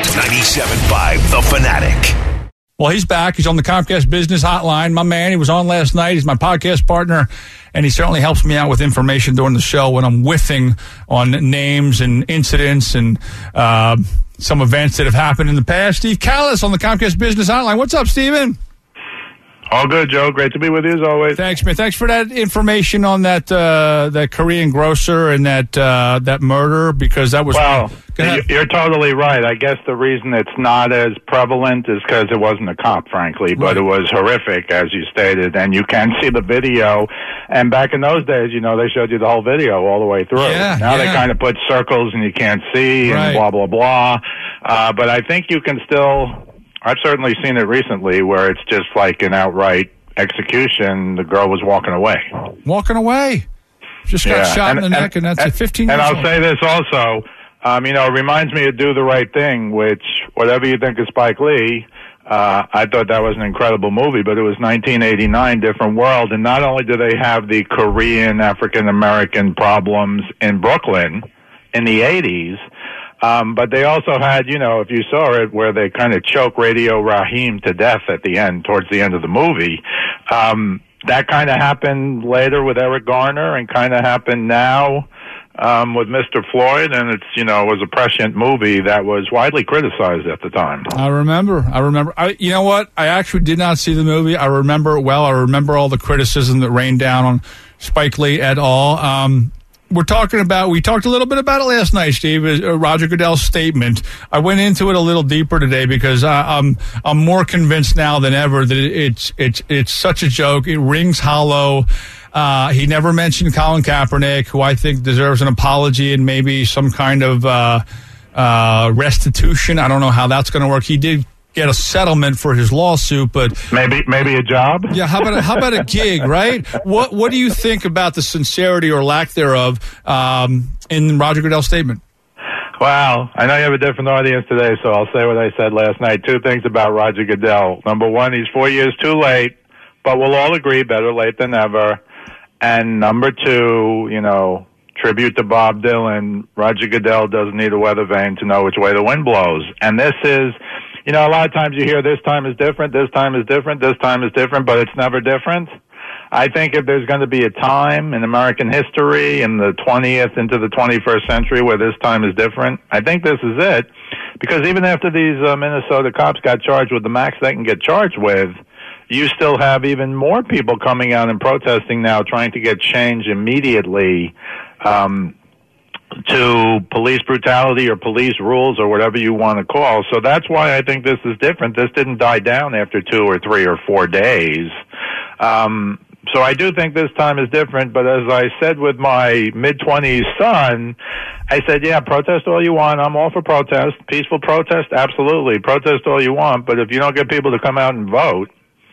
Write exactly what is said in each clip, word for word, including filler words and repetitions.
ninety-seven point five The Fanatic. Well, he's back. He's on the Comcast Business Hotline. My man, he was on last night. He's my podcast partner, and he certainly helps me out with information during the show when I'm whiffing on names and incidents and uh, some events that have happened in the past. Steve Callis on the Comcast Business Hotline. What's up, Steven? All good, Joe. Great to be with you as always. Thanks, man. Thanks for that information on that uh, that Korean grocer and that uh, that murder, because that was... Well, you're totally right. I guess the reason it's not as prevalent is because it wasn't a cop, frankly, but right. It was horrific, as you stated, and you can see the video. And back in those days, you know, they showed you the whole video all the way through. Yeah, now yeah. they kind of put circles and you can't see and right. blah, blah, blah. Uh, but I think you can still... I've certainly seen it recently where it's just like an outright execution. The girl was walking away. Walking away? Just got yeah. shot and, in the and, neck, and that's and, a fifteen And years I'll old. say this also, um, you know, it reminds me of Do the Right Thing, which, whatever you think of Spike Lee, uh, I thought that was an incredible movie, but it was nineteen eighty-nine, different world, and not only do they have the Korean African-American problems in Brooklyn in the eighties, Um, but they also had, you know, if you saw it, where they kind of choke Radio Raheem to death at the end, towards the end of the movie. Um, that kind of happened later with Eric Garner and kind of happened now um, with Mister Floyd. And it's, you know, it was a prescient movie that was widely criticized at the time. I remember. I remember. I, you know what? I actually did not see the movie. I remember it well. I remember all the criticism that rained down on Spike Lee et al. Um, We're talking about, we talked a little bit about it last night, Steve, uh, Roger Goodell's statement. I went into it a little deeper today because I, I'm I'm more convinced now than ever that it's it's it's such a joke. It rings hollow. Uh, he never mentioned Colin Kaepernick, who I think deserves an apology and maybe some kind of uh, uh, restitution. I don't know how that's going to work. He did get a settlement for his lawsuit, but maybe maybe a job. Yeah, how about a, how about a gig, right? What what do you think about the sincerity or lack thereof um, in Roger Goodell's statement? Well, I know you have a different audience today, so I'll say what I said last night. Two things about Roger Goodell. Number one, he's four years too late, but we'll all agree better late than never. And number two, you know, tribute to Bob Dylan, Roger Goodell doesn't need a weather vane to know which way the wind blows. And this is... You know, a lot of times you hear this time is different, this time is different, this time is different, but it's never different. I think if there's going to be a time in American history in the twentieth into the twenty-first century where this time is different, I think this is it. Because even after these uh, Minnesota cops got charged with the max they can get charged with, you still have even more people coming out and protesting now, trying to get change immediately. Um to police brutality or police rules or whatever you want to call. So that's why I think this is different. This didn't die down after two or three or four days. Um, so I do think this time is different, but as I said with my mid-twenties son, I said, yeah, protest all you want. I'm all for protest. Peaceful protest, absolutely. Protest all you want, but if you don't get people to come out and vote,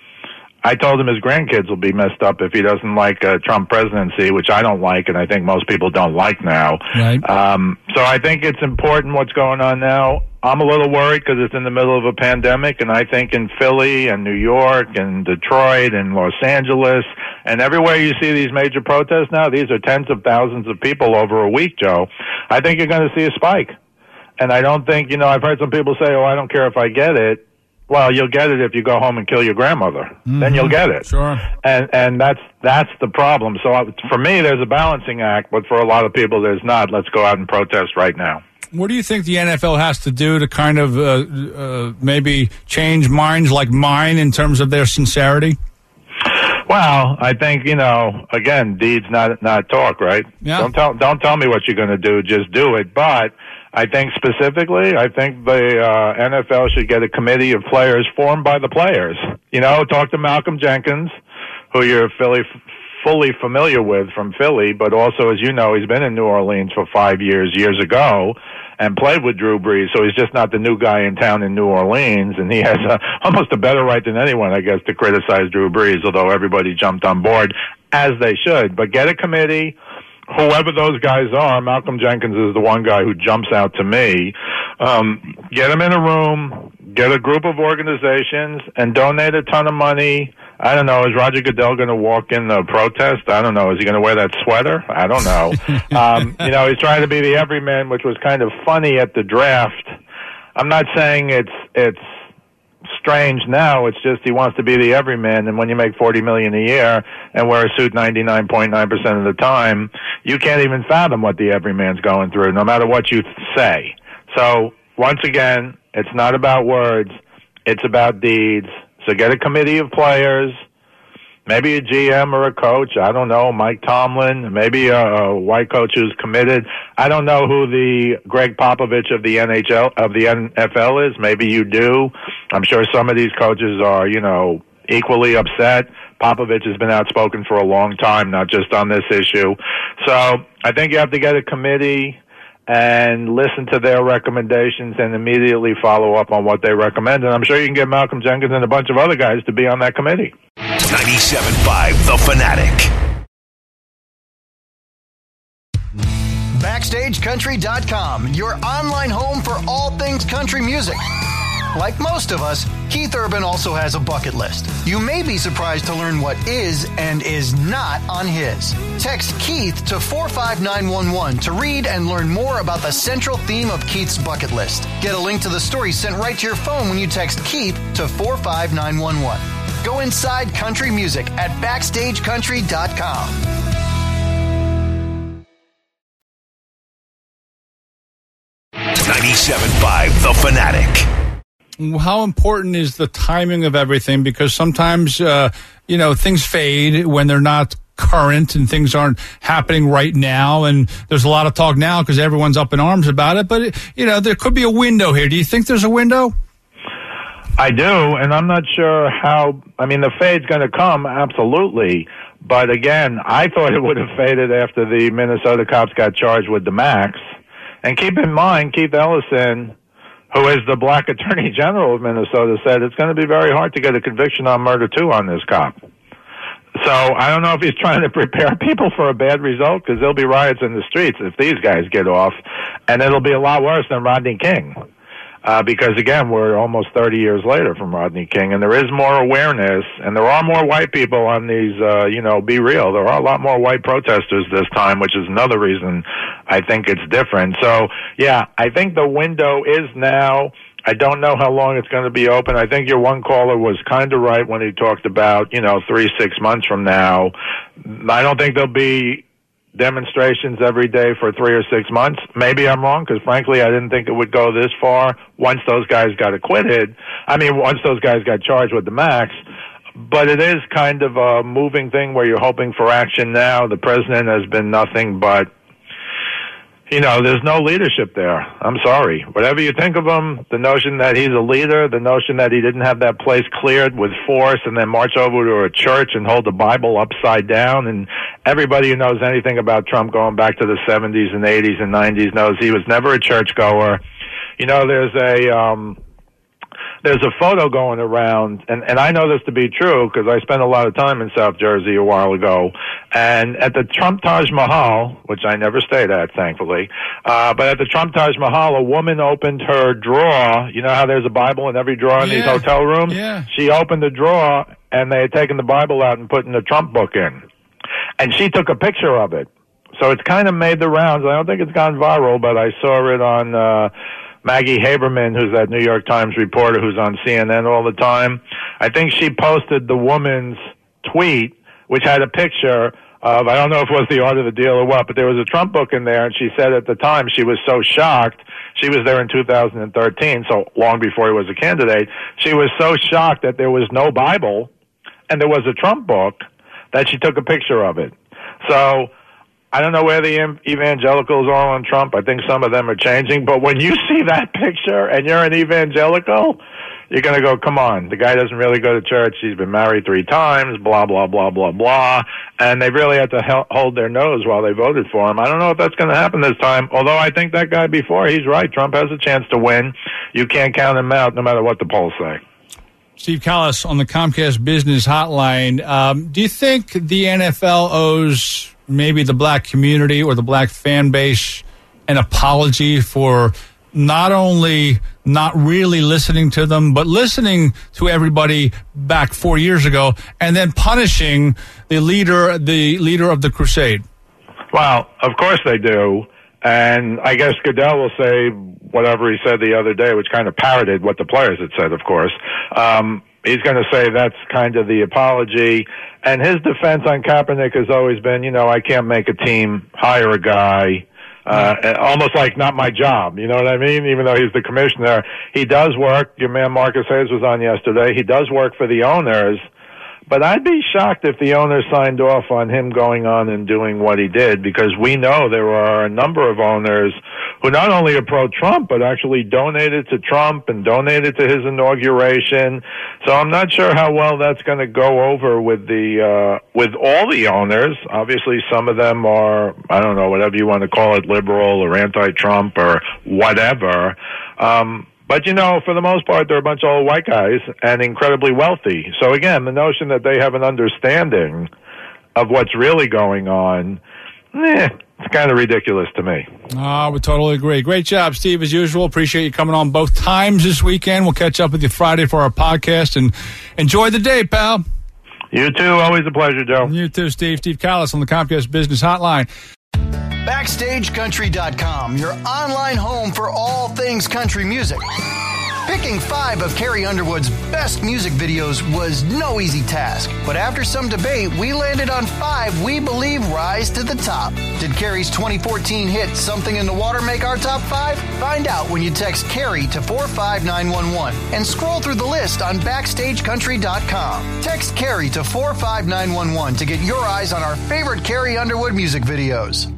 I told him his grandkids will be messed up if he doesn't like a Trump presidency, which I don't like, and I think most people don't like now. Right. Um, so I think it's important what's going on now. I'm a little worried because it's in the middle of a pandemic, and I think in Philly and New York and Detroit and Los Angeles and everywhere you see these major protests now, these are tens of thousands of people over a week, Joe. I think you're going to see a spike. And I don't think, you know, I've heard some people say, oh, I don't care if I get it. Well, you'll get it if you go home and kill your grandmother. Mm-hmm. Then you'll get it. Sure. And and that's that's the problem. So for me, there's a balancing act, but for a lot of people, there's not. Let's go out and protest right now. What do you think the N F L has to do to kind of uh, uh, maybe change minds like mine in terms of their sincerity? Well, I think, you know, again, deeds not not talk, right? Yeah. Don't tell don't tell me what you're going to do. Just do it. But I think specifically, I think the uh, N F L should get a committee of players formed by the players. You know, talk to Malcolm Jenkins, who you're Philly, fully familiar with from Philly, but also, as you know, he's been in New Orleans for five years, years ago, and played with Drew Brees, so he's just not the new guy in town in New Orleans, and he has a, almost a better right than anyone, I guess, to criticize Drew Brees, although everybody jumped on board, as they should. But get a committee. Whoever those guys are, Malcolm Jenkins is the one guy who jumps out to me. Um, get them in a room, get a group of organizations, and donate a ton of money. I don't know, is Roger Goodell going to walk in the protest? I don't know. Is he going to wear that sweater? I don't know. um, you know, he's trying to be the everyman, which was kind of funny at the draft. I'm not saying it's it's strange now. It's just he wants to be the everyman, and when you make forty million dollars a year and wear a suit ninety-nine point nine percent of the time, you can't even fathom what the everyman's going through, no matter what you say. So, once again, it's not about words. It's about deeds. So get a committee of players, maybe a G M or a coach. I don't know, Mike Tomlin, maybe a, a white coach who's committed. I don't know who the Greg Popovich of the N H L, of the N F L is. Maybe you do. I'm sure some of these coaches are, you know, equally upset. Popovich has been outspoken for a long time, not just on this issue. So I think you have to get a committee and listen to their recommendations and immediately follow up on what they recommend. And I'm sure you can get Malcolm Jenkins and a bunch of other guys to be on that committee. ninety-seven point five The Fanatic. Backstage Country dot com, your online home for all things country music. Like most of us, Keith Urban also has a bucket list. You may be surprised to learn what is and is not on his. Text Keith to four five nine one one to read and learn more about the central theme of Keith's bucket list. Get a link to the story sent right to your phone when you text Keith to four five nine one one. Go inside country music at Backstage Country dot com. ninety-seven point five The Fanatic. How important is the timing of everything? Because sometimes, uh, you know, things fade when they're not current and things aren't happening right now. And there's a lot of talk now because everyone's up in arms about it. But, it, you know, there could be a window here. Do you think there's a window? I do, and I'm not sure how. I mean, the fade's going to come, absolutely. But again, I thought it would have faded after the Minnesota cops got charged with the Max. And keep in mind, Keith Ellison, who is the black attorney general of Minnesota, said it's going to be very hard to get a conviction on murder, too, on this cop. So I don't know if he's trying to prepare people for a bad result, because there'll be riots in the streets if these guys get off, and it'll be a lot worse than Rodney King. Uh, because, again, we're almost thirty years later from Rodney King, and there is more awareness, and there are more white people on these, uh, you know, be real. There are a lot more white protesters this time, which is another reason I think it's different. So, yeah, I think the window is now. I don't know how long it's going to be open. I think your one caller was kind of right when he talked about, you know, three, six months from now. I don't think there'll be demonstrations every day for three or six months. Maybe I'm wrong, because frankly, I didn't think it would go this far once those guys got acquitted. I mean, once those guys got charged with the Max. But it is kind of a moving thing where you're hoping for action now. The president has been nothing but, you know, there's no leadership there. I'm sorry. Whatever you think of him, the notion that he's a leader, the notion that he didn't have that place cleared with force and then march over to a church and hold the Bible upside down. And everybody who knows anything about Trump going back to the seventies and eighties and nineties knows he was never a churchgoer. You know, there's a... um There's a photo going around, and, and I know this to be true because I spent a lot of time in South Jersey a while ago. And at the Trump Taj Mahal, which I never stayed at, thankfully, uh, but at the Trump Taj Mahal, a woman opened her drawer. You know how there's a Bible in every drawer in yeah. these hotel rooms? Yeah. She opened the drawer, and they had taken the Bible out and put in the Trump book in. And she took a picture of it. So it's kind of made the rounds. I don't think it's gone viral, but I saw it on... Uh, Maggie Haberman, who's that New York Times reporter who's on C N N all the time, I think she posted the woman's tweet, which had a picture of, I don't know if it was the art of the deal or what, but there was a Trump book in there, and she said at the time she was so shocked. She was there in two thousand thirteen, so long before he was a candidate. She was so shocked that there was no Bible and there was a Trump book that she took a picture of it. So I don't know where the evangelicals are on Trump. I think some of them are changing. But when you see that picture and you're an evangelical, you're going to go, come on, the guy doesn't really go to church. He's been married three times, blah, blah, blah, blah, blah. And they really had to he- hold their nose while they voted for him. I don't know if that's going to happen this time, although I think that guy before, he's right. Trump has a chance to win. You can't count him out no matter what the polls say. Steve Callis on the Comcast Business Hotline. Um, do you think the N F L owes maybe the black community or the black fan base an apology for not only not really listening to them, but listening to everybody back four years ago and then punishing the leader, the leader of the crusade? Well, of course they do. And I guess Goodell will say whatever he said the other day, which kind of parroted what the players had said, of course. Um, he's going to say that's kind of the apology. And his defense on Kaepernick has always been, you know, I can't make a team hire a guy. Uh, almost like not my job, you know what I mean? Even though he's the commissioner, he does work. Your man Marcus Hayes was on yesterday. He does work for the owners. But I'd be shocked if the owners signed off on him going on and doing what he did, because we know there are a number of owners who not only are pro-Trump, but actually donated to Trump and donated to his inauguration. So I'm not sure how well that's going to go over with the uh, with all the owners. Obviously, some of them are, I don't know, whatever you want to call it, liberal or anti-Trump or whatever. Um But, you know, for the most part, they're a bunch of old white guys and incredibly wealthy. So, again, the notion that they have an understanding of what's really going on, eh, it's kind of ridiculous to me. Ah, we totally agree. Great job, Steve, as usual. Appreciate you coming on both times this weekend. We'll catch up with you Friday for our podcast, and enjoy the day, pal. You too. Always a pleasure, Joe. You too, Steve. Steve Callis on the Comcast Business Hotline. Backstage Country dot com, your online home for all things country music. Picking five of Carrie Underwood's best music videos was no easy task, but after some debate, we landed on five we believe rise to the top. Did Carrie's twenty fourteen hit Something in the Water make our top five? Find out when you text Carrie to four five nine one one and scroll through the list on Backstage Country dot com. Text Carrie to four five nine one one to get your eyes on our favorite Carrie Underwood music videos.